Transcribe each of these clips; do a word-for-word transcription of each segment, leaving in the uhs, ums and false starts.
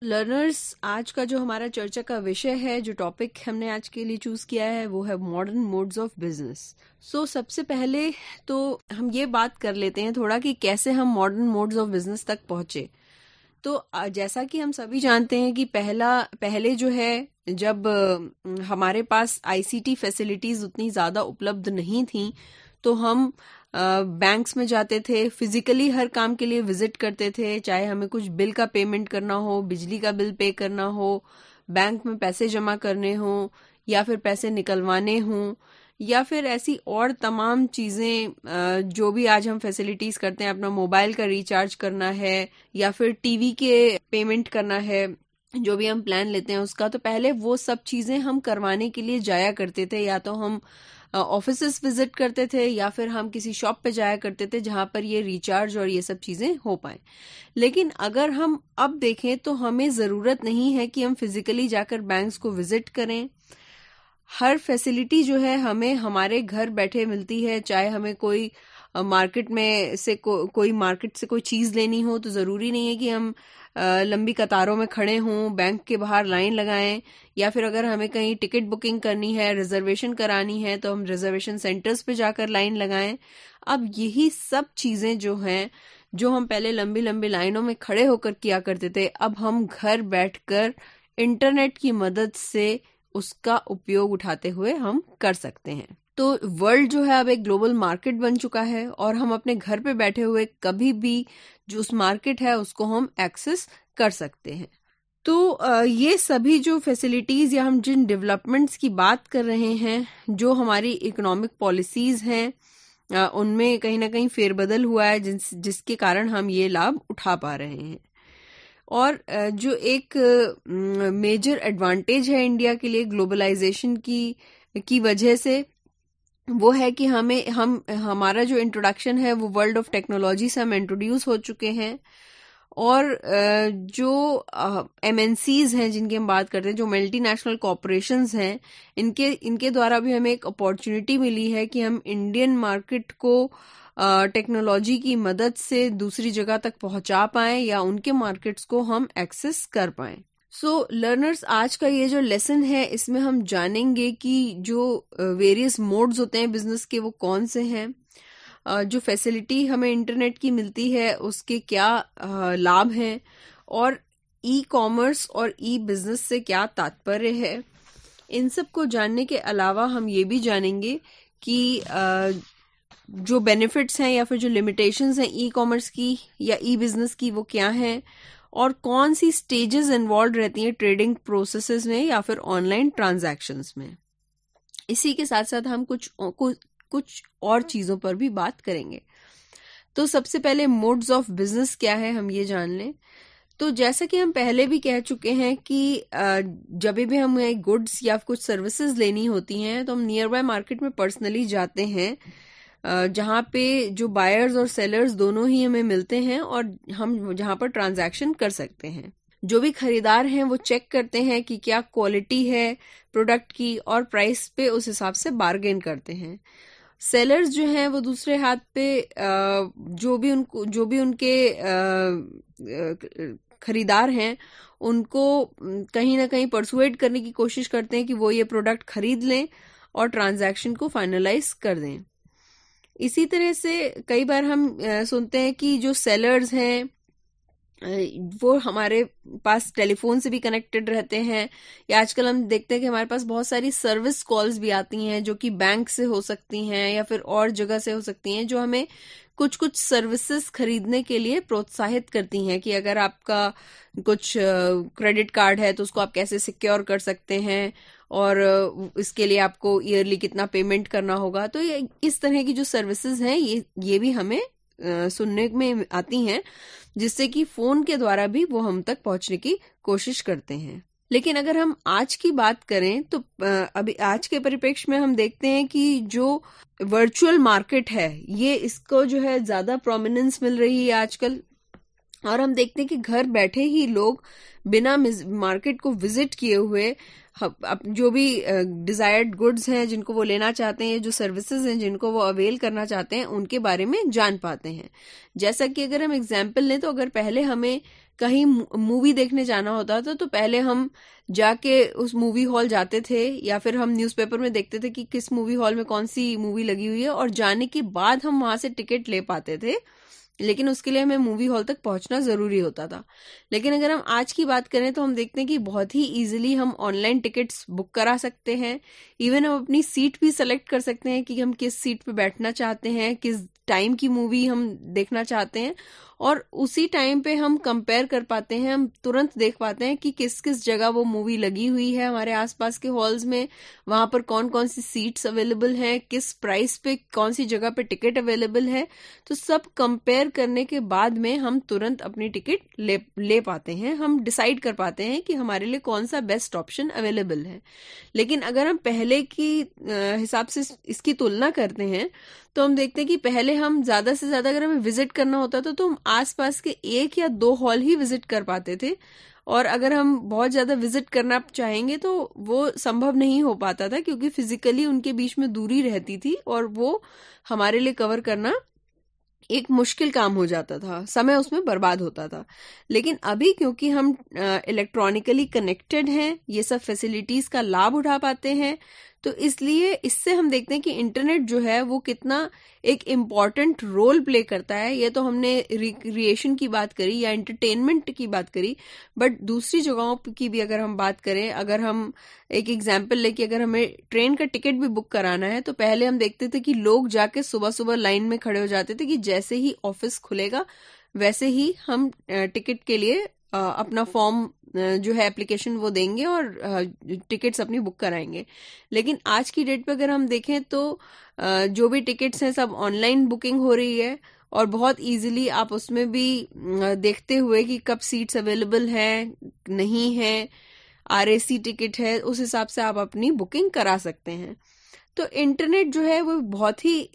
Learners, आज का जो हमारा चर्चा का विषय है, जो टॉपिक हमने आज के लिए चूज किया है, वो है modern modes of business. So सबसे पहले तो हम ये बात कर लेते हैं थोड़ा कि कैसे हम मॉडर्न मोड्स ऑफ बिजनेस तक पहुंचे। तो अ, जैसा कि हम सभी जानते हैं कि पहला पहले जो है, जब अ, हमारे पास आईसीटी फैसिलिटीज उतनी ज्यादा उपलब्ध नहीं थी, तो हम बैंक्स में जाते थे, फिजिकली हर काम के लिए विजिट करते थे, चाहे हमें कुछ बिल का पेमेंट करना हो, बिजली का बिल पे करना हो, बैंक में पैसे जमा करने हो, या फिर पैसे निकलवाने हों, या फिर ऐसी और तमाम चीजें अ, जो भी आज हम फैसिलिटीज करते हैं, अपना मोबाइल का रिचार्ज करना है या फिर टीवी के पेमेंट करना है, जो भी हम प्लान लेते हैं उसका, तो पहले वो सब चीजें हम करवाने के लिए जाया करते थे। या तो हम ऑफिसेस विजिट करते थे या फिर हम किसी शॉप पे जाया करते थे जहां पर ये रिचार्ज और ये सब चीजें हो पाए। लेकिन अगर हम अब देखें तो हमें जरूरत नहीं है कि हम फिजिकली जाकर बैंक्स को विजिट करें। हर फैसिलिटी जो है हमें हमारे घर बैठे मिलती है। चाहे हमें कोई मार्केट में से को, कोई मार्केट से कोई चीज लेनी हो, तो जरूरी नहीं है कि हम अ, लंबी कतारों में खड़े हों, बैंक के बाहर लाइन लगाएं, या फिर अगर हमें कहीं टिकट बुकिंग करनी है, रिजर्वेशन करानी है, तो हम रिजर्वेशन सेंटर्स पे जाकर लाइन लगाएं। अब यही सब चीजें जो हैं, जो हम पहले लंबी लंबी लाइनों में खड़े होकर किया करते थे, अब हम घर बैठकर इंटरनेट की मदद से उसका उपयोग उठाते हुए हम कर सकते हैं। तो वर्ल्ड जो है अब एक ग्लोबल मार्केट बन चुका है और हम अपने घर पे बैठे हुए कभी भी जो उस मार्केट है उसको हम एक्सेस कर सकते हैं। तो अ, ये सभी जो फैसिलिटीज या हम जिन डेवलपमेंट्स की बात कर रहे हैं, जो हमारी इकोनॉमिक पॉलिसीज हैं, अ, उनमें कहीं ना कहीं फेरबदल हुआ है, जिस जिसके कारण हम ये लाभ उठा पा रहे हैं। और अ, जो एक मेजर एडवांटेज है इंडिया के लिए ग्लोबलाइजेशन की की वजह से, वो है कि हमें हम हमारा जो इंट्रोडक्शन है वो वर्ल्ड ऑफ टेक्नोलॉजी से हम इंट्रोड्यूस हो चुके हैं। और अ, जो एमएनसीज हैं जिनकी हम बात करते हैं, जो मल्टीनेशनल कॉरपोरेशंस हैं, इनके इनके द्वारा भी हमें एक अपॉर्चुनिटी मिली है कि हम इंडियन मार्केट को टेक्नोलॉजी की मदद से दूसरी जगह तक पहुंचा पाएं या उनके मार्केट्स को हम एक्सेस कर पाएं। सो लर्नर्स, आज का ये जो लेसन है इसमें हम जानेंगे कि जो वेरियस मोड्स होते हैं बिजनेस के, वो कौन से हैं, अ, जो फैसिलिटी हमें इंटरनेट की मिलती है उसके क्या अ, लाभ हैं, और ई कॉमर्स और ई बिजनेस से क्या तात्पर्य है। इन सब को जानने के अलावा हम ये भी जानेंगे कि अ, जो बेनिफिट्स हैं या फिर जो लिमिटेशंस हैं ई कॉमर्स की या ई बिजनेस की, वो क्या हैं, और कौन सी स्टेजेस इन्वॉल्व रहती हैं ट्रेडिंग प्रोसेसेस में या फिर ऑनलाइन ट्रांजैक्शंस में। इसी के साथ साथ हम कुछ कुछ कुछ और चीजों पर भी बात करेंगे। तो सबसे पहले मोड्स ऑफ बिजनेस क्या है, हम ये जान लें। तो जैसा कि हम पहले भी कह चुके हैं कि अ, जब भी हमें गुड्स या कुछ सर्विसेज लेनी होती हैं, तो हम नियर बाय मार्केट में पर्सनली जाते हैं, अ, जहाँ पे जो बायर्स और सेलर्स दोनों ही हमें मिलते हैं और हम जहाँ पर ट्रांजैक्शन कर सकते हैं। जो भी खरीदार हैं वो चेक करते हैं कि क्या क्वालिटी है प्रोडक्ट की, और प्राइस पे उस हिसाब से बार्गेन करते हैं। सेलर्स जो हैं वो दूसरे हाथ पे अ, जो भी उनको जो भी उनके अ, खरीदार हैं, उनको कहीं ना कहीं परसुएड करने की कोशिश करते हैं कि वो ये प्रोडक्ट खरीद लें और ट्रांजैक्शन को फाइनलाइज कर दें। इसी तरह से कई बार हम अ, सुनते हैं कि जो सेलर्स हैं अ, वो हमारे पास टेलीफोन से भी कनेक्टेड रहते हैं, या आजकल हम देखते हैं कि हमारे पास बहुत सारी सर्विस कॉल्स भी आती हैं, जो कि बैंक से हो सकती हैं या फिर और जगह से हो सकती हैं, जो हमें कुछ कुछ सर्विसेज खरीदने के लिए प्रोत्साहित करती हैं कि अगर आपका कुछ क्रेडिट कार्ड है तो उसको आप कैसे सिक्योर कर सकते हैं, और अ, इसके लिए आपको ईयरली कितना पेमेंट करना होगा। तो ये इस तरह की जो सर्विसेज हैं, ये ये भी हमें अ, सुनने में आती हैं, जिससे कि फोन के द्वारा भी वो हम तक पहुंचने की कोशिश करते हैं। लेकिन अगर हम आज की बात करें तो अ, अभी आज के परिप्रेक्ष्य में हम देखते हैं कि जो वर्चुअल मार्केट है, ये इसको जो है ज्यादा प्रोमिनेंस मिल रही है आजकल। और हम देखते हैं कि घर बैठे ही लोग बिना मार्केट को विजिट किए हुए जो भी डिजायर्ड गुड्स हैं जिनको वो लेना चाहते हैं, जो सर्विसेज हैं जिनको वो अवेल करना चाहते हैं, उनके बारे में जान पाते हैं। जैसा कि अगर हम एग्जाम्पल लें तो अगर पहले हमें कहीं मूवी देखने जाना होता था तो पहले हम जाके उस मूवी हॉल जाते थे या फिर हम न्यूज़पेपर में देखते थे कि किस मूवी हॉल में कौन सी मूवी लगी हुई है, और जाने के बाद हम वहां से टिकट ले पाते थे। लेकिन उसके लिए हमें मूवी हॉल तक पहुंचना जरूरी होता था। लेकिन अगर हम आज की बात करें तो हम देखते हैं कि बहुत ही इजीली हम ऑनलाइन टिकट्स बुक करा सकते हैं। इवन हम अपनी सीट भी सेलेक्ट कर सकते हैं कि हम किस सीट पे बैठना चाहते हैं, किस टाइम की मूवी हम देखना चाहते हैं, और उसी टाइम पे हम कंपेयर कर पाते हैं, हम तुरंत देख पाते हैं कि किस किस जगह वो मूवी लगी हुई है हमारे आसपास के हॉल्स में, वहां पर कौन कौन सी सीट्स अवेलेबल हैं, किस प्राइस पे कौन सी जगह पे टिकट अवेलेबल है। तो सब कंपेयर करने के बाद में हम तुरंत अपनी टिकट ले ले पाते हैं, हम डिसाइड कर पाते हैं कि हमारे लिए कौन सा बेस्ट ऑप्शन अवेलेबल है। लेकिन अगर हम पहले की हिसाब से इसकी तुलना करते हैं तो हम देखते हैं कि पहले हम ज्यादा से ज्यादा अगर हमें विजिट करना होता था तो हम आसपास के एक या दो हॉल ही विजिट कर पाते थे, और अगर हम बहुत ज्यादा विजिट करना चाहेंगे तो वो संभव नहीं हो पाता था क्योंकि फिजिकली उनके बीच में दूरी रहती थी और वो हमारे लिए कवर करना एक मुश्किल काम हो जाता था, समय उसमें बर्बाद होता था। लेकिन अभी क्योंकि हम इलेक्ट्रॉनिकली कनेक्टेड हैं, ये सब फैसिलिटीज का लाभ उठा पाते हैं, तो इसलिए इससे हम देखते हैं कि इंटरनेट जो है वो कितना एक इम्पॉर्टेंट रोल प्ले करता है। ये तो हमने रिक्रिएशन की बात करी या एंटरटेनमेंट की बात करी, बट दूसरी जगहों की भी अगर हम बात करें, अगर हम एक एग्जाम्पल ले कि अगर हमें ट्रेन का टिकट भी बुक कराना है तो पहले हम देखते थे कि लोग जाके सुबह सुबह लाइन में खड़े हो जाते थे कि जैसे ही ऑफिस खुलेगा वैसे ही हम टिकट के लिए अपना फॉर्म जो है एप्लीकेशन वो देंगे और टिकट्स अपनी बुक कराएंगे। लेकिन आज की डेट पे अगर हम देखें तो जो भी टिकट्स हैं सब ऑनलाइन बुकिंग हो रही है, और बहुत इजीली आप उसमें भी देखते हुए कि कब सीट्स अवेलेबल हैं नहीं है, आरएसी टिकट है, उस हिसाब से आप अपनी बुकिंग करा सकते हैं। तो इंटरनेट जो है वो बहुत ही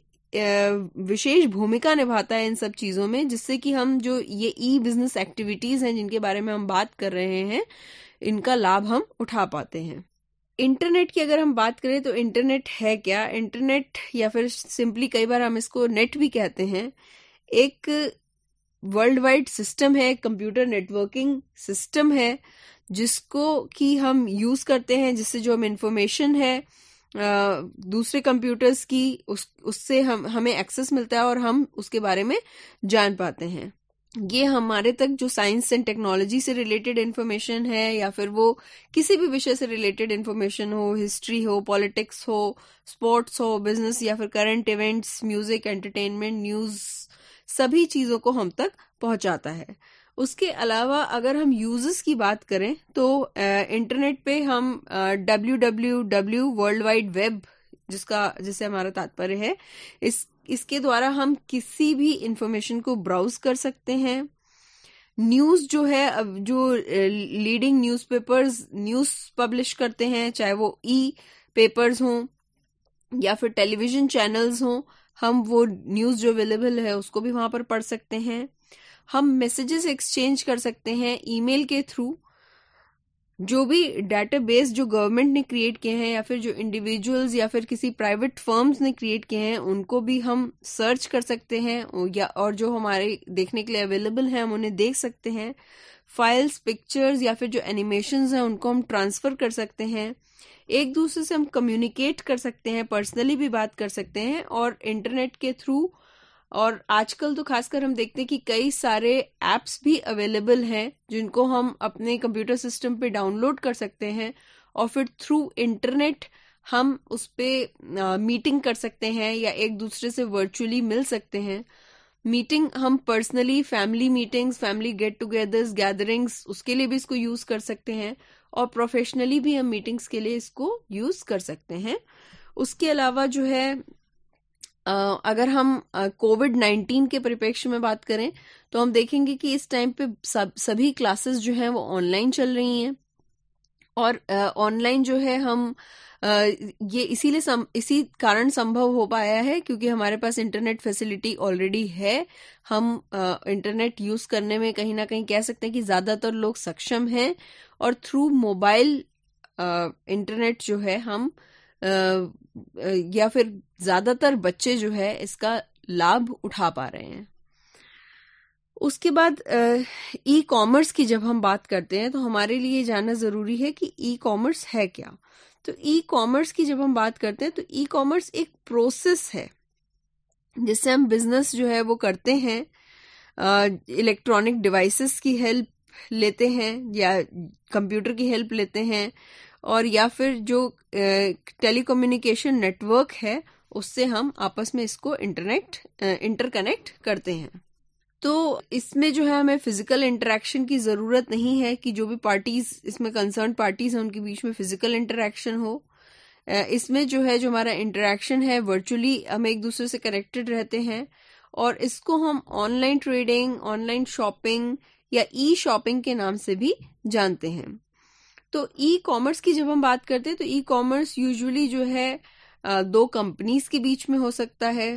विशेष भूमिका निभाता है इन सब चीजों में, जिससे कि हम जो ये ई बिजनेस एक्टिविटीज हैं जिनके बारे में हम बात कर रहे हैं, इनका लाभ हम उठा पाते हैं। इंटरनेट की अगर हम बात करें तो इंटरनेट है क्या? इंटरनेट या फिर सिंपली कई बार हम इसको नेट भी कहते हैं, एक वर्ल्ड वाइड सिस्टम है, कंप्यूटर नेटवर्किंग सिस्टम है जिसको कि हम यूज करते हैं, जिससे जो हम इंफॉर्मेशन है Uh, दूसरे कंप्यूटर्स की उस उससे हम हमें एक्सेस मिलता है और हम उसके बारे में जान पाते हैं। ये हमारे तक जो साइंस एंड टेक्नोलॉजी से रिलेटेड इंफॉर्मेशन है या फिर वो किसी भी विषय से रिलेटेड इंफॉर्मेशन हो, हिस्ट्री हो, पॉलिटिक्स हो, स्पोर्ट्स हो, बिजनेस या फिर current events, music, entertainment, news, सभी चीजों को हम तक पहुंचाता है। उसके अलावा अगर हम यूजर्स की बात करें तो इंटरनेट पे हम W W W world wide web जिसका जिससे हमारा तात्पर्य है, इस इसके द्वारा हम किसी भी इंफॉर्मेशन को ब्राउज कर सकते हैं। न्यूज जो है, जो लीडिंग न्यूज़पेपर्स न्यूज पब्लिश करते हैं, चाहे वो ई पेपर्स हों या फिर टेलीविजन चैनल्स हों, हम वो न्यूज जो अवेलेबल है उसको भी वहां पर पढ़ सकते हैं। हम मैसेजेस एक्सचेंज कर सकते हैं ईमेल के थ्रू। जो भी डेटाबेस जो गवर्नमेंट ने क्रिएट किए हैं या फिर जो इंडिविजुअल्स या फिर किसी प्राइवेट फर्म्स ने क्रिएट किए हैं उनको भी हम सर्च कर सकते हैं, या और जो हमारे देखने के लिए अवेलेबल हैं हम उन्हें देख सकते हैं। फाइल्स, पिक्चर्स या फिर जो एनिमेशंस हैं उनको हम ट्रांसफर कर सकते हैं। एक दूसरे से हम कम्युनिकेट कर सकते हैं, पर्सनली भी बात कर सकते हैं, और इंटरनेट के थ्रू। और आजकल तो खासकर हम देखते हैं कि कई सारे एप्स भी अवेलेबल हैं जिनको हम अपने कंप्यूटर सिस्टम पे डाउनलोड कर सकते हैं, और फिर थ्रू इंटरनेट हम उस पे मीटिंग कर सकते हैं या एक दूसरे से वर्चुअली मिल सकते हैं। मीटिंग हम personally, family meetings, family get togethers, gatherings, उसके लिए भी इसको यूज कर सकते हैं, और प्रोफेशनली भी हम मीटिंग्स के लिए इसको यूज कर सकते हैं। उसके अलावा जो है, Uh, अगर हम कोविड uh, नाइन्टीन के परिप्रेक्ष्य में बात करें तो हम देखेंगे कि इस टाइम पे सब सभी क्लासेस जो हैं वो ऑनलाइन चल रही हैं, और ऑनलाइन जो है हम Uh, ये इसीलिए सम, इसी कारण संभव हो पाया है क्योंकि हमारे पास इंटरनेट फैसिलिटी ऑलरेडी है। हम इंटरनेट यूज करने में कहीं ना कहीं कह सकते हैं कि ज्यादातर लोग सक्षम हैं और थ्रू मोबाइल इंटरनेट जो है हम uh, या फिर ज्यादातर बच्चे जो है इसका लाभ उठा पा रहे हैं। उसके बाद ई कॉमर्स की जब हम बात करते हैं तो हमारे लिए जानना जरूरी है कि ई कॉमर्स है क्या। तो ई कॉमर्स की जब हम बात करते हैं तो ई कॉमर्स एक प्रोसेस है जिससे हम बिजनेस जो है वो करते हैं, इलेक्ट्रॉनिक डिवाइसेस की हेल्प लेते हैं या कंप्यूटर की हेल्प लेते हैं और या फिर जो टेलीकम्युनिकेशन नेटवर्क है उससे हम आपस में इसको इंटरनेट इंटरकनेक्ट करते हैं। तो इसमें जो है हमें फिजिकल इंटरेक्शन की जरूरत नहीं है कि जो भी पार्टीज इसमें कंसर्न पार्टीज हैं उनके बीच में फिजिकल इंटरेक्शन हो। इसमें जो है जो हमारा इंटरेक्शन है वर्चुअली हम एक दूसरे से कनेक्टेड रहते हैं और इसको हम ऑनलाइन ट्रेडिंग, ऑनलाइन शॉपिंग या ई शॉपिंग के नाम से भी जानते हैं। तो ई कॉमर्स की जब हम बात करते हैं तो ई कॉमर्स यूजुअली जो है दो कंपनीज के बीच में हो सकता है,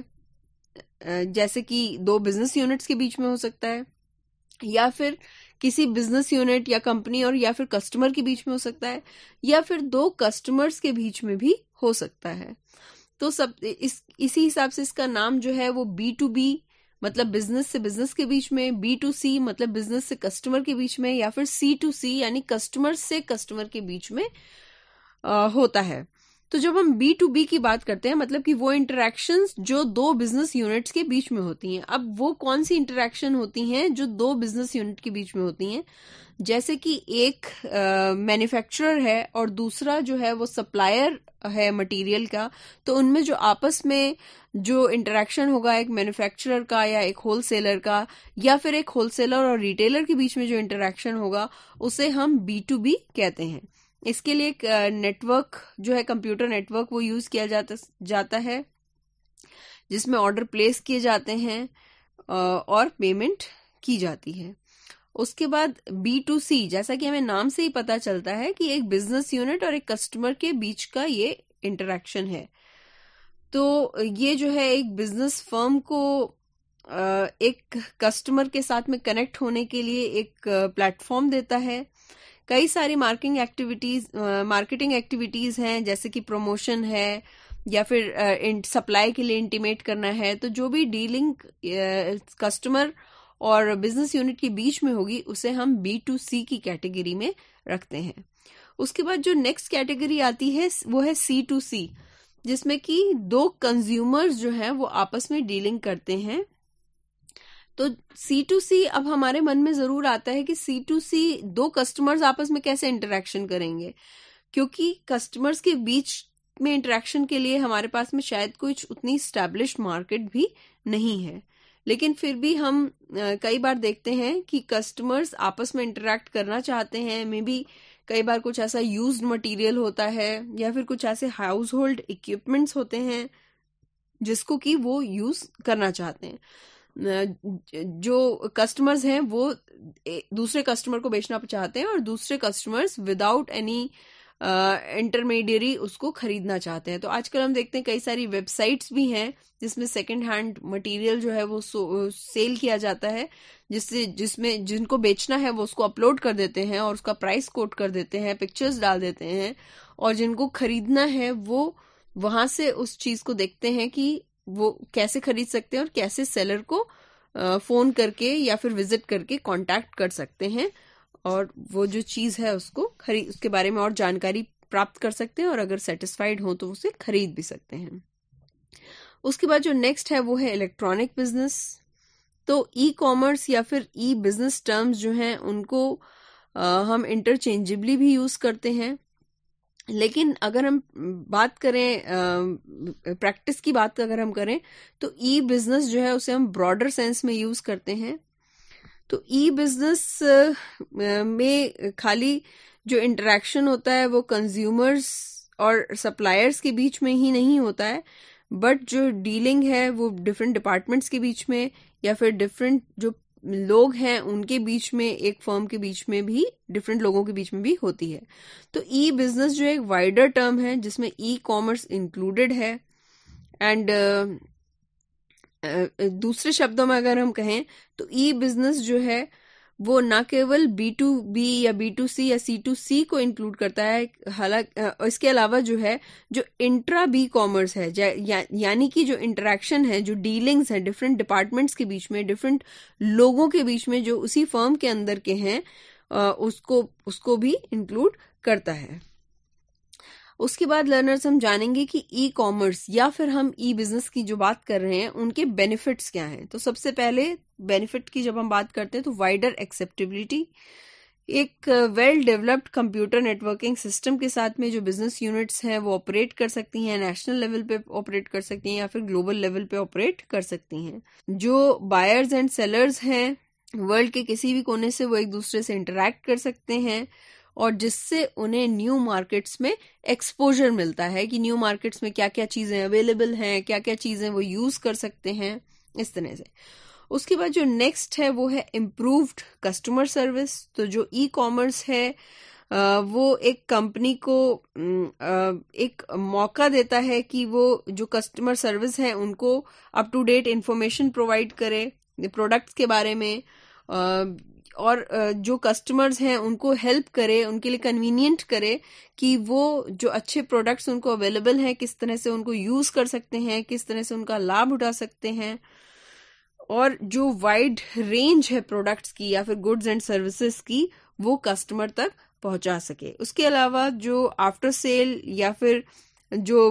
जैसे कि दो बिजनेस यूनिट्स के बीच में हो सकता है या फिर किसी बिजनेस यूनिट या कंपनी और या फिर कस्टमर के बीच में हो सकता है या फिर दो कस्टमर्स के बीच में भी हो सकता है। तो सब इस इसी हिसाब से इसका नाम जो है वो बी टू बी मतलब बिजनेस से बिजनेस के बीच में, बी टू सी मतलब बिजनेस से कस्टमर के बीच में या फिर सी टू सी यानी कस्टमर से कस्टमर के बीच में आ, होता है। तो जब हम बी टू बी की बात करते हैं मतलब कि वो इंटरैक्शंस जो दो बिजनेस यूनिट्स के बीच में होती हैं। अब वो कौन सी इंटरैक्शन होती हैं जो दो बिजनेस यूनिट के बीच में होती हैं, जैसे कि एक मैन्युफैक्चरर uh, है और दूसरा जो है वो सप्लायर है मटेरियल का। तो उनमें जो आपस में जो इंटरैक्शन होगा एक मैन्युफैक्चरर का या एक होलसेलर का या फिर एक होलसेलर और रिटेलर के बीच में जो इंटरैक्शन होगा उसे हम बी टू बी कहते हैं। इसके लिए एक नेटवर्क जो है कंप्यूटर नेटवर्क वो यूज किया जाता जाता है जिसमें ऑर्डर प्लेस किए जाते हैं और पेमेंट की जाती है। उसके बाद बी टू सी जैसा कि हमें नाम से ही पता चलता है कि एक बिजनेस यूनिट और एक कस्टमर के बीच का ये इंटरेक्शन है। तो ये जो है एक बिजनेस फर्म को एक कस्टमर के साथ में कनेक्ट होने के लिए एक प्लेटफॉर्म देता है। कई सारी मार्केटिंग एक्टिविटीज मार्केटिंग एक्टिविटीज हैं जैसे कि प्रमोशन है या फिर सप्लाई के लिए इंटीमेट करना है। तो जो भी डीलिंग कस्टमर और बिजनेस यूनिट के बीच में होगी उसे हम बी टू सी की कैटेगरी में रखते हैं। उसके बाद जो नेक्स्ट कैटेगरी आती है वो है सी टू सी जिसमें कि दो कंज्यूमर्स जो हैं वो आपस में डीलिंग करते हैं। तो सी टू सी अब हमारे मन में जरूर आता है कि सी टू सी दो कस्टमर्स आपस में कैसे इंटरेक्शन करेंगे, क्योंकि कस्टमर्स के बीच में इंटरेक्शन के लिए हमारे पास में शायद कुछ उतनी स्टैब्लिश्ड मार्केट भी नहीं है। लेकिन फिर भी हम कई बार देखते हैं कि कस्टमर्स आपस में इंटरेक्ट करना चाहते हैं। मे बी कई बार कुछ ऐसा यूज्ड मटेरियल होता है या फिर कुछ ऐसे हाउस होल्ड इक्विपमेंट्स होते हैं जिसको कि वो यूज करना चाहते हैं। जो कस्टमर्स हैं वो दूसरे कस्टमर को बेचना चाहते हैं और दूसरे कस्टमर्स विदाउट एनी इंटरमीडियरी उसको खरीदना चाहते हैं। तो आजकल हम देखते हैं कई सारी वेबसाइट्स भी हैं जिसमें सेकंड हैंड मटेरियल जो है वो सेल किया जाता है, जिससे जिसमें जिनको बेचना है वो उसको अपलोड कर देते हैं और उसका प्राइस कोट कर देते हैं, पिक्चर्स डाल देते हैं, और जिनको खरीदना है वो वहां से उस चीज को देखते हैं कि वो कैसे खरीद सकते हैं और कैसे सेलर को फोन करके या फिर विजिट करके कांटेक्ट कर सकते हैं और वो जो चीज है उसको खरीद उसके बारे में और जानकारी प्राप्त कर सकते हैं और अगर सेटिस्फाइड हो तो उसे खरीद भी सकते हैं। उसके बाद जो नेक्स्ट है वो है इलेक्ट्रॉनिक बिजनेस। तो ई कॉमर्स या फिर ई बिजनेस टर्म्स जो हैं उनको आ, हम इंटरचेंजेबली भी यूज करते हैं। लेकिन अगर हम बात करें प्रैक्टिस की बात अगर हम करें तो ई बिजनेस जो है उसे हम ब्रॉडर सेंस में यूज करते हैं। तो ई बिजनेस में खाली जो इंटरेक्शन होता है वो कंज्यूमर्स और सप्लायर्स के बीच में ही नहीं होता है, बट जो डीलिंग है वो डिफरेंट डिपार्टमेंट्स के बीच में या फिर डिफरेंट जो लोग हैं उनके बीच में, एक फर्म के बीच में भी, डिफरेंट लोगों के बीच में भी होती है। तो ई बिजनेस जो है एक वाइडर टर्म है जिसमें ई कॉमर्स इंक्लूडेड है। एंड दूसरे शब्दों में अगर हम कहें तो ई बिजनेस जो है वो ना केवल बी टू बी या बी टू सी या सी टू सी को इंक्लूड करता है, हालांकि इसके अलावा जो है जो इंट्रा बी कॉमर्स है, या, यानी कि जो इंटरेक्शन है, जो डीलिंग्स है डिफरेंट डिपार्टमेंट्स के बीच में, डिफरेंट लोगों के बीच में जो उसी फर्म के अंदर के हैं, उसको उसको भी इंक्लूड करता है। उसके बाद लर्नर्स हम जानेंगे कि ई कॉमर्स या फिर हम ई बिजनेस की जो बात कर रहे हैं उनके बेनिफिट्स क्या हैं। तो सबसे पहले बेनिफिट की जब हम बात करते हैं तो वाइडर एक्सेप्टेबिलिटी, एक well developed computer networking system के साथ में जो बिजनेस यूनिट्स हैं वो ऑपरेट कर सकती हैं, नेशनल लेवल पे ऑपरेट कर सकती हैं या फिर ग्लोबल लेवल पे ऑपरेट कर सकती हैं। जो बायर्स एंड सेलर्स हैं वर्ल्ड के किसी भी कोने से वो एक दूसरे से इंटरैक्ट कर सकते हैं, और जिससे उन्हें न्यू मार्केट्स में एक्सपोजर मिलता है कि न्यू मार्केट्स में क्या क्या चीजें अवेलेबल हैं, क्या क्या चीजें वो यूज कर सकते हैं, इस तरह से। उसके बाद जो नेक्स्ट है वो है इम्प्रूव्ड कस्टमर सर्विस। तो जो ई कॉमर्स है वो एक कंपनी को एक मौका देता है कि वो जो कस्टमर सर्विस है उनको up to date information provide करे प्रोडक्ट्स के बारे में, और जो कस्टमर्स हैं उनको हेल्प करे, उनके लिए कन्वीनियंट करे कि वो जो अच्छे प्रोडक्ट्स उनको अवेलेबल हैं किस तरह से उनको यूज कर सकते हैं, किस तरह से उनका लाभ उठा सकते हैं, और जो वाइड रेंज है प्रोडक्ट्स की या फिर गुड्स एंड सर्विसेज की वो कस्टमर तक पहुंचा सके। उसके अलावा जो आफ्टर सेल या फिर जो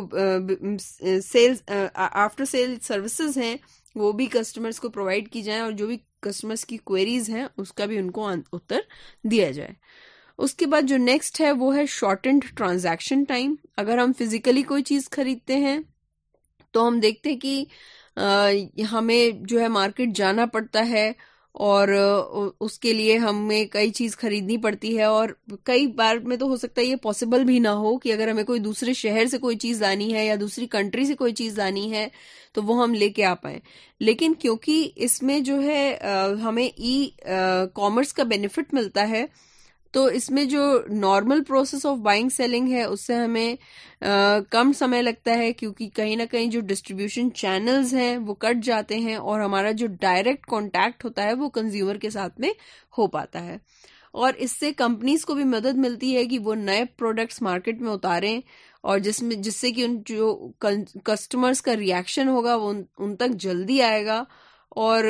सेल्स आफ्टर सेल सर्विसेज हैं वो भी कस्टमर्स को प्रोवाइड की जाए, और जो भी कस्टमर्स की क्वेरीज हैं उसका भी उनको उत्तर दिया जाए। उसके बाद जो नेक्स्ट है वो है शॉर्टेंड ट्रांजैक्शन टाइम। अगर हम फिजिकली कोई चीज खरीदते हैं तो हम देखते हैं कि आ, हमें जो है मार्केट जाना पड़ता है, और उसके लिए हमें कई चीज खरीदनी पड़ती है, और कई बार में तो हो सकता है ये पॉसिबल भी ना हो कि अगर हमें कोई दूसरे शहर से कोई चीज लानी है या दूसरी कंट्री से कोई चीज लानी है तो वो हम लेके आ पाए। लेकिन क्योंकि इसमें जो है आ, हमें ई कॉमर्स का बेनिफिट मिलता है, तो इसमें जो normal process of buying selling है उससे हमें आ, कम समय लगता है, क्योंकि कहीं ना कहीं जो डिस्ट्रीब्यूशन चैनल्स हैं वो कट जाते हैं और हमारा जो डायरेक्ट कांटेक्ट होता है वो कंज्यूमर के साथ में हो पाता है। और इससे कंपनीज को भी मदद मिलती है कि वो नए प्रोडक्ट्स मार्केट में उतारें, और जिसमें जिससे कि उन जो कस्टमर्स का रिएक्शन होगा वो उन, उन तक जल्दी आएगा, और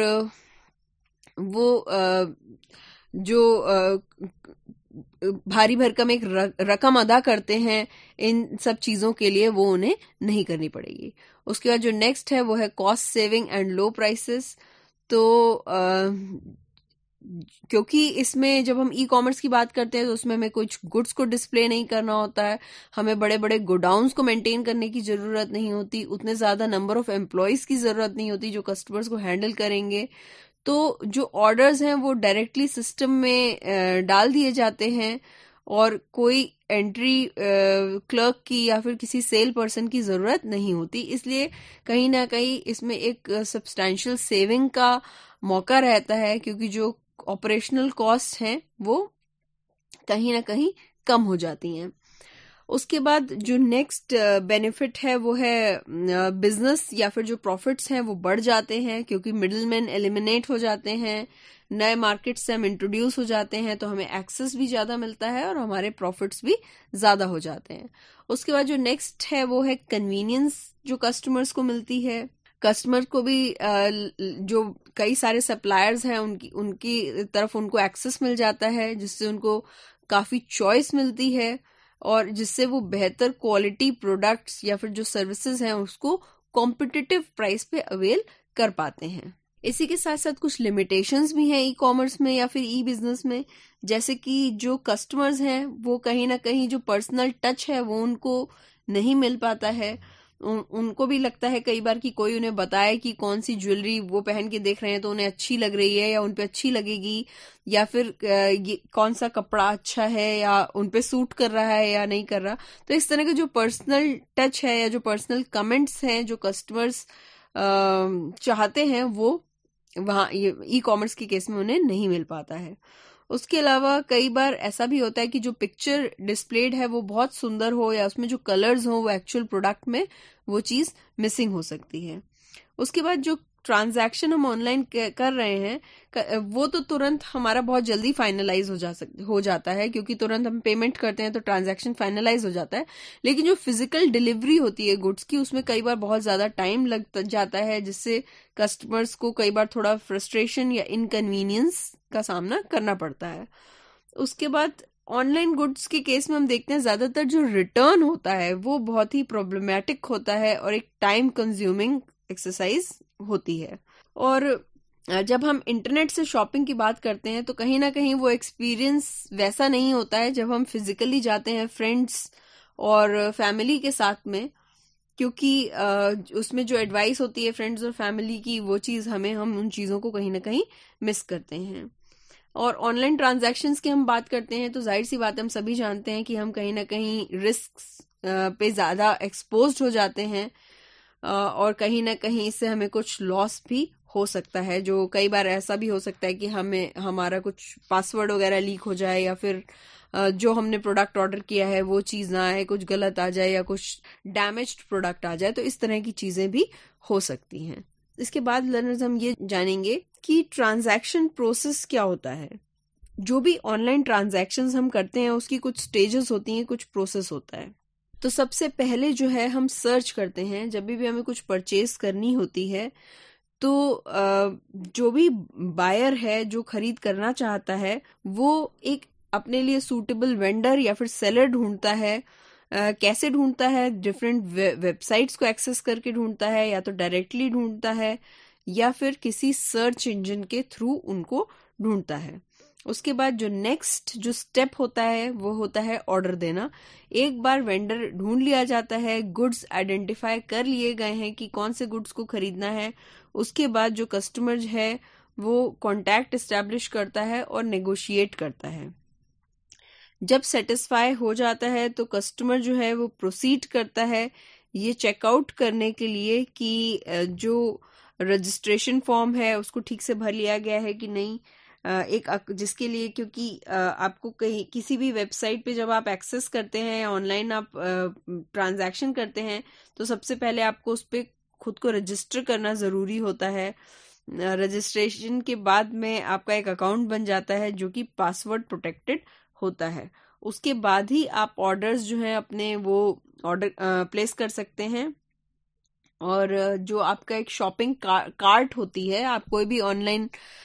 वो जो भारी भरकम एक रकम अदा करते हैं इन सब चीजों के लिए वो उन्हें नहीं करनी पड़ेगी। उसके बाद जो नेक्स्ट है वो है cost saving and low prices. तो आ, क्योंकि इसमें जब हम ई कॉमर्स की बात करते हैं तो उसमें हमें कुछ गुड्स को डिस्प्ले नहीं करना होता है, हमें बड़े बड़े गोडाउन्स को मेंटेन करने की जरूरत नहीं होती, उतने ज्यादा नंबर ऑफ एम्प्लॉयज की जरूरत नहीं होती जो कस्टमर्स को हैंडल करेंगे। तो जो ऑर्डर्स हैं वो डायरेक्टली सिस्टम में डाल दिए जाते हैं, और कोई एंट्री क्लर्क की या फिर किसी सेल पर्सन की जरूरत नहीं होती। इसलिए कहीं ना कहीं इसमें एक सब्सटैंशियल सेविंग का मौका रहता है, क्योंकि जो ऑपरेशनल कॉस्ट हैं वो कहीं ना कहीं कम हो जाती हैं। उसके बाद जो नेक्स्ट बेनिफिट है वो है बिजनेस या फिर जो प्रॉफिट्स हैं वो बढ़ जाते हैं, क्योंकि मिडिलमैन एलिमिनेट हो जाते हैं, नए मार्केट से हम इंट्रोड्यूस हो जाते हैं, तो हमें एक्सेस भी ज्यादा मिलता है और हमारे प्रॉफिट्स भी ज्यादा हो जाते हैं। उसके बाद जो नेक्स्ट है वो है कन्वीनियंस जो कस्टमर्स को मिलती है। कस्टमर को भी जो कई सारे सप्लायर्स हैं उनकी उनकी तरफ उनको एक्सेस मिल जाता है, जिससे उनको काफी चॉइस मिलती है, और जिससे वो बेहतर क्वालिटी प्रोडक्ट्स या फिर जो सर्विसेज हैं उसको कॉम्पिटिटिव प्राइस पे अवेल कर पाते हैं। इसी के साथ साथ कुछ लिमिटेशंस भी हैं ई कॉमर्स में या फिर ई बिजनेस में, जैसे कि जो कस्टमर्स हैं वो कहीं ना कहीं जो पर्सनल टच है वो उनको नहीं मिल पाता है। उन, उनको भी लगता है कई बार कि कोई उन्हें बताए कि कौन सी ज्वेलरी वो पहन के देख रहे हैं तो उन्हें अच्छी लग रही है या उन पे अच्छी लगेगी, या फिर ये कौन सा कपड़ा अच्छा है या उन पे सूट कर रहा है या नहीं कर रहा। तो इस तरह के जो पर्सनल टच है या जो पर्सनल कमेंट्स हैं जो कस्टमर्स चाहते हैं वो वहाँ ये ई कॉमर्स के केस में उन्हें नहीं मिल पाता है। उसके अलावा कई बार ऐसा भी होता है कि जो पिक्चर डिस्प्लेड है वो बहुत सुंदर हो या उसमें जो कलर्स हो वो एक्चुअल प्रोडक्ट में वो चीज मिसिंग हो सकती है। उसके बाद जो ट्रांजैक्शन हम ऑनलाइन कर रहे हैं वो तो तुरंत हमारा बहुत जल्दी फाइनलाइज हो जा सक हो जाता है, क्योंकि तुरंत हम पेमेंट करते हैं तो ट्रांजैक्शन फाइनलाइज हो जाता है। लेकिन जो फिजिकल डिलीवरी होती है गुड्स की उसमें कई बार बहुत ज्यादा टाइम लग जाता है, जिससे कस्टमर्स को कई बार थोड़ा फ्रस्ट्रेशन या इनकन्वीनियंस का सामना करना पड़ता है। उसके बाद ऑनलाइन गुड्स के केस में हम देखते हैं ज्यादातर जो रिटर्न होता है वो बहुत ही प्रॉब्लमेटिक होता है और एक टाइम कंज्यूमिंग एक्सरसाइज होती है। और जब हम इंटरनेट से शॉपिंग की बात करते हैं तो कहीं ना कहीं वो एक्सपीरियंस वैसा नहीं होता है जब हम फिजिकली जाते हैं फ्रेंड्स और फैमिली के साथ में, क्योंकि उसमें जो एडवाइस होती है फ्रेंड्स और फैमिली की वो चीज हमें हम उन चीजों को कहीं ना कहीं मिस करते हैं। और ऑनलाइन ट्रांजैक्शंस की हम बात करते हैं तो जाहिर सी बात है हम सभी जानते हैं कि हम कहीं ना कहीं रिस्क पे ज्यादा एक्सपोज्ड हो जाते हैं और कहीं ना कहीं इससे हमें कुछ लॉस भी हो सकता है। जो कई बार ऐसा भी हो सकता है कि हमें हमारा कुछ पासवर्ड वगैरह लीक हो जाए या फिर जो हमने प्रोडक्ट ऑर्डर किया है वो चीज ना आए, कुछ गलत आ जाए या कुछ डैमेज्ड प्रोडक्ट आ जाए, तो इस तरह की चीजें भी हो सकती हैं। इसके बाद लर्नर्स हम ये जानेंगे कि ट्रांजैक्शन प्रोसेस क्या होता है। जो भी ऑनलाइन ट्रांजैक्शंस हम करते हैं उसकी कुछ स्टेजेस होती हैं, कुछ प्रोसेस होता है। तो सबसे पहले जो है हम सर्च करते हैं, जब भी हमें कुछ परचेज करनी होती है तो जो भी बायर है जो खरीद करना चाहता है वो एक अपने लिए सूटेबल वेंडर या फिर सेलर ढूंढता है। uh, कैसे ढूंढता है? डिफरेंट वेबसाइट्स को एक्सेस करके ढूंढता है, या तो डायरेक्टली ढूंढता है या फिर किसी सर्च इंजन के थ्रू उनको ढूंढता है। उसके बाद जो नेक्स्ट जो स्टेप होता है वो होता है ऑर्डर देना। एक बार वेंडर ढूंढ लिया जाता है, गुड्स आइडेंटिफाई कर लिए गए हैं कि कौन से गुड्स को खरीदना है, उसके बाद जो कस्टमर है वो कांटेक्ट एस्टैब्लिश करता है और नेगोशिएट करता है। जब सेटिस्फाई हो जाता है तो कस्टमर जो है वो प्रोसीड करता है ये चेकआउट करने के लिए कि जो रजिस्ट्रेशन फॉर्म है उसको ठीक से भर लिया गया है कि नहीं। एक जिसके लिए, क्योंकि आपको कहीं किसी भी वेबसाइट पे जब आप एक्सेस करते हैं, ऑनलाइन आप ट्रांजैक्शन करते हैं, तो सबसे पहले आपको उस पर खुद को रजिस्टर करना जरूरी होता है। रजिस्ट्रेशन के बाद में आपका एक अकाउंट बन जाता है जो कि पासवर्ड प्रोटेक्टेड होता है। उसके बाद ही आप ऑर्डर्स जो है अपने वो ऑर्डर प्लेस कर सकते हैं। और जो आपका एक शॉपिंग कार्ट होती है, आप कोई भी ऑनलाइन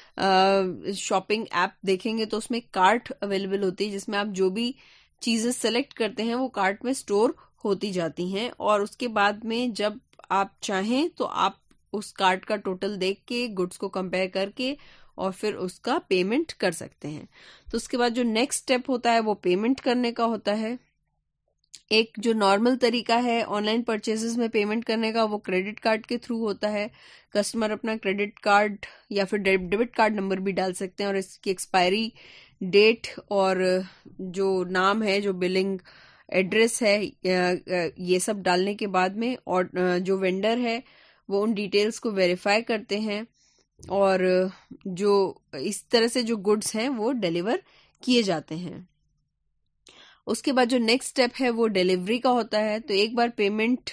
शॉपिंग ऐप देखेंगे तो उसमें कार्ट अवेलेबल होती है जिसमें आप जो भी चीजें सेलेक्ट करते हैं वो कार्ट में स्टोर होती जाती हैं। और उसके बाद में जब आप चाहें तो आप उस कार्ट का टोटल देख के गुड्स को कंपेयर करके और फिर उसका पेमेंट कर सकते हैं। तो उसके बाद जो नेक्स्ट स्टेप होता है वो पेमेंट करने का होता है। एक जो नॉर्मल तरीका है ऑनलाइन परचेजेस में पेमेंट करने का वो क्रेडिट कार्ड के थ्रू होता है। कस्टमर अपना क्रेडिट कार्ड या फिर डेबिट कार्ड नंबर भी डाल सकते हैं और इसकी एक्सपायरी डेट और जो नाम है, जो बिलिंग एड्रेस है, ये सब डालने के बाद में और जो वेंडर है वो उन डिटेल्स को वेरीफाई करते हैं और जो इस तरह से जो गुड्स हैं वो डिलीवर किए जाते हैं। उसके बाद जो नेक्स्ट स्टेप है वो डिलीवरी का होता है। तो एक बार पेमेंट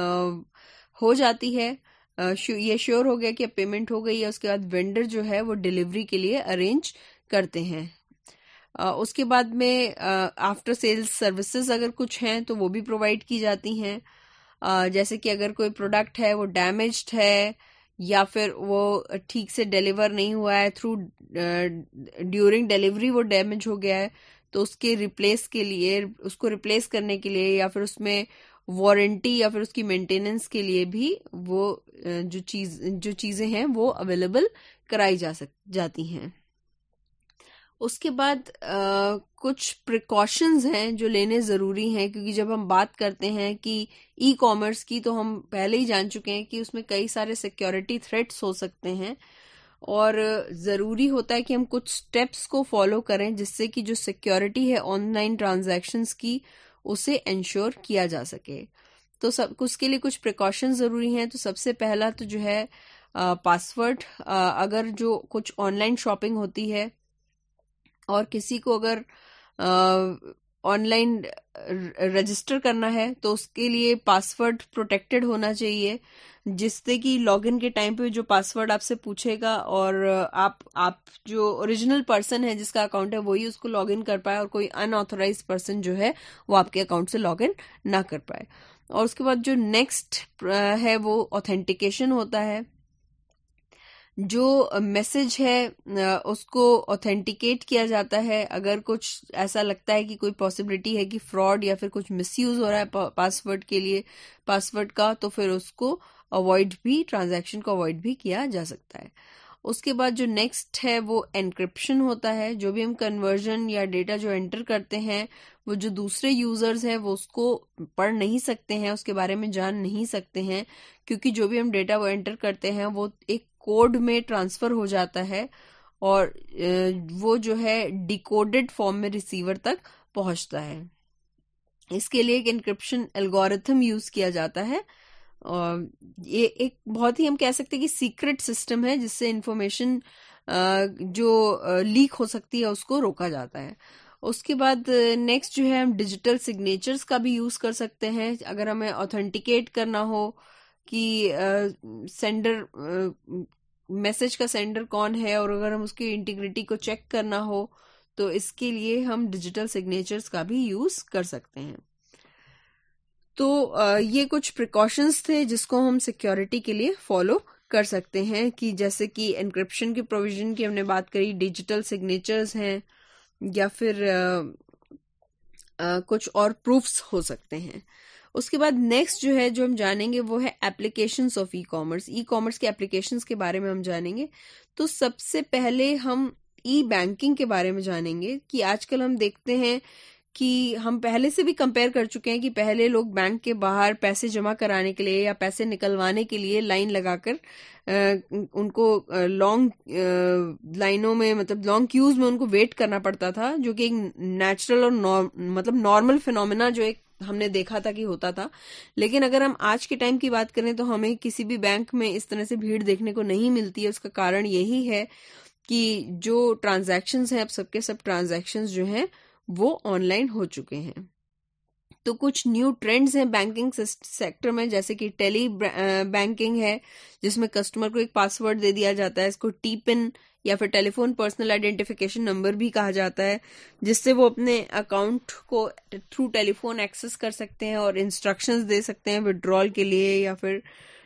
हो जाती है, ये श्योर हो गया कि अब पेमेंट हो गई है, उसके बाद वेंडर जो है वो डिलीवरी के लिए अरेंज करते हैं। उसके बाद में आफ्टर सेल्स सर्विसेज अगर कुछ हैं तो वो भी प्रोवाइड की जाती हैं। जैसे कि अगर कोई प्रोडक्ट है वो डैमेज्ड है या फिर वो ठीक से डिलीवर नहीं हुआ है, थ्रू ड्यूरिंग डिलीवरी वो डैमेज हो गया है, तो उसके रिप्लेस के लिए, उसको रिप्लेस करने के लिए या फिर उसमें वारंटी या फिर उसकी मेंटेनेंस के लिए भी वो जो चीज जो चीजें हैं वो अवेलेबल कराई जा सक जाती हैं। उसके बाद आ, कुछ प्रिकॉशंस हैं जो लेने जरूरी हैं, क्योंकि जब हम बात करते हैं कि ई कॉमर्स की तो हम पहले ही जान चुके हैं कि उसमें कई सारे सिक्योरिटी थ्रेट्स हो सकते हैं और जरूरी होता है कि हम कुछ स्टेप्स को फॉलो करें जिससे कि जो सिक्योरिटी है ऑनलाइन ट्रांजैक्शंस की उसे इंश्योर किया जा सके। तो सब उसके लिए कुछ प्रिकॉशंस जरूरी हैं। तो सबसे पहला तो जो है पासवर्ड, अगर जो कुछ ऑनलाइन शॉपिंग होती है और किसी को अगर ऑनलाइन रजिस्टर करना है तो उसके लिए पासवर्ड प्रोटेक्टेड होना चाहिए, जिससे कि लॉगिन के टाइम पे जो पासवर्ड आपसे पूछेगा और आप आप जो ओरिजिनल पर्सन है जिसका अकाउंट है वही उसको लॉगिन कर पाए और कोई अनऑथराइज्ड पर्सन जो है वो आपके अकाउंट से लॉगिन ना कर पाए। और उसके बाद जो नेक्स्ट है वो ऑथेंटिकेशन होता है। जो मैसेज है उसको ऑथेंटिकेट किया जाता है। अगर कुछ ऐसा लगता है कि कोई पॉसिबिलिटी है कि फ्रॉड या फिर कुछ मिसयूज हो रहा है पासवर्ड के लिए पासवर्ड का, तो फिर उसको अवॉइड भी ट्रांजैक्शन को अवॉइड भी किया जा सकता है। उसके बाद जो नेक्स्ट है वो एनक्रिप्शन होता है। जो भी हम कन्वर्जन या डेटा जो एंटर करते हैं वो जो दूसरे यूजर्स हैं वो उसको पढ़ नहीं सकते हैं, उसके बारे में जान नहीं सकते हैं, क्योंकि जो भी हम डेटा वो एंटर करते हैं वो एक कोड में ट्रांसफर हो जाता है और वो जो है डिकोडेड फॉर्म में रिसीवर तक पहुंचता है। इसके लिए एक एन्क्रिप्शन एल्गोरिथम यूज किया जाता है और ये एक बहुत ही हम कह सकते हैं कि सीक्रेट सिस्टम है जिससे इंफॉर्मेशन जो लीक हो सकती है उसको रोका जाता है। उसके बाद नेक्स्ट जो है हम डिजिटल सिग्नेचर्स का भी यूज कर सकते हैं। अगर हमें ऑथेंटिकेट करना हो कि सेंडर मैसेज का सेंडर कौन है और अगर हम उसकी इंटीग्रिटी को चेक करना हो तो इसके लिए हम डिजिटल सिग्नेचर्स का भी यूज कर सकते हैं। तो ये कुछ प्रिकॉशंस थे जिसको हम सिक्योरिटी के लिए फॉलो कर सकते हैं, कि जैसे कि एनक्रिप्शन की प्रोविजन की हमने बात करी, डिजिटल सिग्नेचर्स हैं या फिर आ, आ, कुछ और प्रूफ्स हो सकते हैं। उसके बाद नेक्स्ट जो है जो हम जानेंगे वो है applications of e commerce. E commerce के एप्लीकेशंस के बारे में हम जानेंगे। तो सबसे पहले हम ई बैंकिंग के बारे में जानेंगे कि आजकल हम देखते हैं कि हम पहले से भी कंपेयर कर चुके हैं कि पहले लोग बैंक के बाहर पैसे जमा कराने के लिए या पैसे निकलवाने के लिए लाइन लगाकर उनको लॉन्ग लाइनों में मतलब लॉन्ग क्यूज में उनको वेट करना पड़ता था, जो कि एक नेचुरल और नॉर, मतलब नॉर्मल फिनोमेना जो एक हमने देखा था कि होता था। लेकिन अगर हम आज के टाइम की बात करें तो हमें किसी भी बैंक में इस तरह से भीड़ देखने को नहीं मिलती है। उसका कारण यही है कि जो ट्रांजैक्शंस हैं अब सबके सब ट्रांजैक्शंस जो हैं वो ऑनलाइन हो चुके हैं। तो कुछ न्यू ट्रेंड्स हैं बैंकिंग सेक्टर में, जैसे कि टेली बैंकिंग है जिसमें कस्टमर को एक पासवर्ड दे दिया जाता है। इसको टी पिन या फिर टेलीफोन पर्सनल आइडेंटिफिकेशन नंबर भी कहा जाता है, जिससे वो अपने अकाउंट को थ्रू टेलीफोन एक्सेस कर सकते हैं और इंस्ट्रक्शंस दे सकते हैं विड्रॉल के लिए या फिर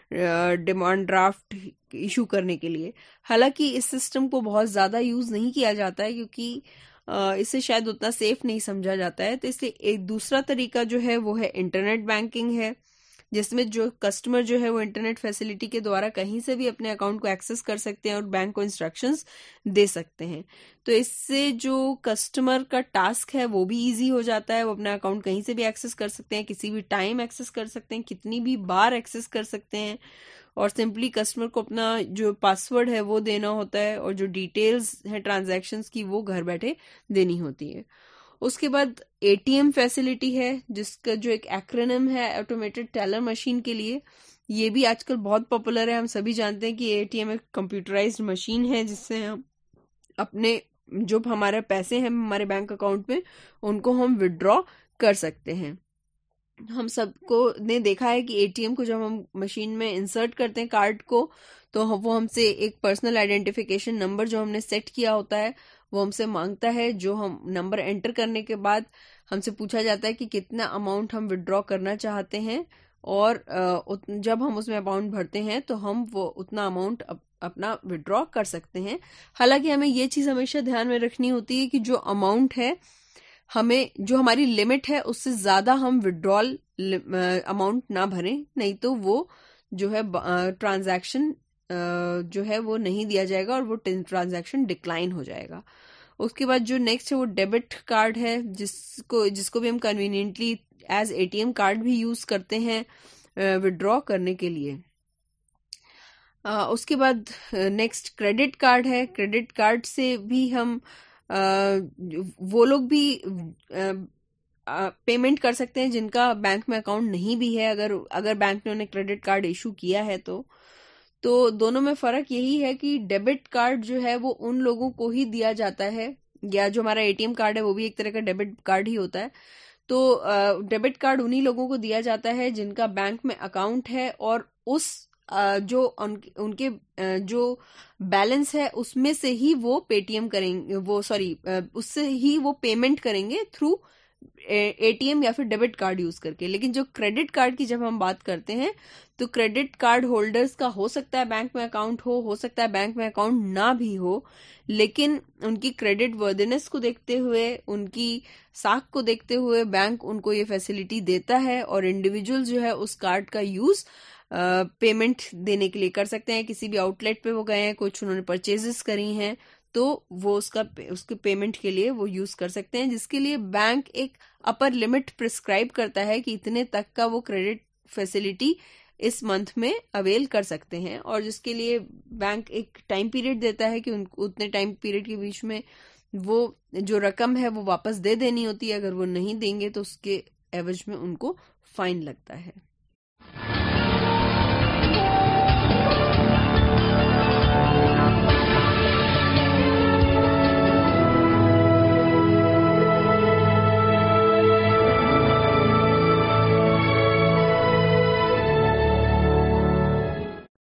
डिमांड ड्राफ्ट इशू करने के लिए। हालांकि इस सिस्टम को बहुत ज्यादा यूज नहीं किया जाता है क्योंकि इसे शायद उतना सेफ नहीं समझा जाता है। तो इसलिए एक दूसरा तरीका जो है वो है इंटरनेट बैंकिंग है, जिसमें जो कस्टमर जो है वो इंटरनेट फैसिलिटी के द्वारा कहीं से भी अपने अकाउंट को एक्सेस कर सकते हैं और बैंक को इंस्ट्रक्शंस दे सकते हैं। तो इससे जो कस्टमर का टास्क है वो भी इजी हो जाता है। वो अपना अकाउंट कहीं से भी एक्सेस कर सकते हैं, किसी भी टाइम एक्सेस कर सकते हैं, कितनी भी बार एक्सेस कर सकते हैं और सिंपली कस्टमर को अपना जो पासवर्ड है वो देना होता है और जो डिटेल्स है ट्रांजैक्शंस की वो घर बैठे देनी होती है। उसके बाद एटीएम फैसिलिटी है जिसका जो एक एक्रोनिम है ऑटोमेटेड टेलर मशीन के लिए। ये भी आजकल बहुत पॉपुलर है। हम सभी जानते हैं कि एटीएम एक कंप्यूटराइज्ड मशीन है जिससे हम अपने जो हमारे पैसे हैं हमारे बैंक अकाउंट में उनको हम विड्रॉ कर सकते हैं। हम सबको ने देखा है कि एटीएम को जब हम मशीन में इंसर्ट करते हैं कार्ड को तो वो हमसे एक पर्सनल आइडेंटिफिकेशन नंबर जो हमने सेट किया होता है वो हमसे मांगता है। जो हम नंबर एंटर करने के बाद हमसे पूछा जाता है कि कितना अमाउंट हम विड्रॉ करना चाहते हैं और जब हम उसमें अमाउंट भरते हैं तो हम वो उतना अमाउंट अपना विड्रॉ कर सकते हैं। हालांकि हमें ये चीज हमेशा ध्यान में रखनी होती है कि जो अमाउंट है हमें जो हमारी लिमिट है उससे ज्यादा हम विड्रॉल अमाउंट ना भरें, नहीं तो वो जो है ट्रांजैक्शन जो है वो नहीं दिया जाएगा और वो ट्रांजैक्शन डिक्लाइन हो जाएगा। उसके बाद जो नेक्स्ट है वो डेबिट कार्ड है जिसको जिसको भी हम कन्वीनियंटली एज एटीएम कार्ड भी यूज करते हैं विड्रॉ करने के लिए। uh, उसके बाद नेक्स्ट क्रेडिट कार्ड है। क्रेडिट कार्ड से भी हम uh, वो लोग भी पेमेंट uh, कर सकते हैं जिनका बैंक में अकाउंट नहीं भी है, अगर अगर बैंक ने उन्हें क्रेडिट कार्ड इशू किया है तो तो दोनों में फर्क यही है कि डेबिट कार्ड जो है वो उन लोगों को ही दिया जाता है, या जो हमारा एटीएम कार्ड है वो भी एक तरह का डेबिट कार्ड ही होता है। तो डेबिट कार्ड उन्हीं लोगों को दिया जाता है जिनका बैंक में अकाउंट है, और उस अ, जो उन, उनके अ, जो बैलेंस है उसमें से ही वो पेटीएम करेंगे, वो सॉरी उससे ही वो पेमेंट करेंगे थ्रू एटीएम या फिर डेबिट कार्ड यूज करके। लेकिन जो क्रेडिट कार्ड की जब हम बात करते हैं, तो क्रेडिट कार्ड होल्डर्स का हो सकता है बैंक में अकाउंट हो हो सकता है बैंक में अकाउंट ना भी हो, लेकिन उनकी क्रेडिट वर्दिनेस को देखते हुए, उनकी साख को देखते हुए बैंक उनको ये फैसिलिटी देता है, और इंडिविजुअल जो है उस कार्ड का यूज पेमेंट देने के लिए कर सकते हैं। किसी भी आउटलेट पे वो गए हैं, कुछ उन्होंने परचेजेस करी हैं, तो वो उसका उसके पेमेंट के लिए वो यूज कर सकते हैं, जिसके लिए बैंक एक अपर लिमिट प्रिस्क्राइब करता है कि इतने तक का वो क्रेडिट फैसिलिटी इस मंथ में अवेल कर सकते हैं, और जिसके लिए बैंक एक टाइम पीरियड देता है कि उन उतने टाइम पीरियड के बीच में वो जो रकम है वो वापस दे देनी होती है। अगर वो नहीं देंगे तो उसके एवज में उनको फाइन लगता है।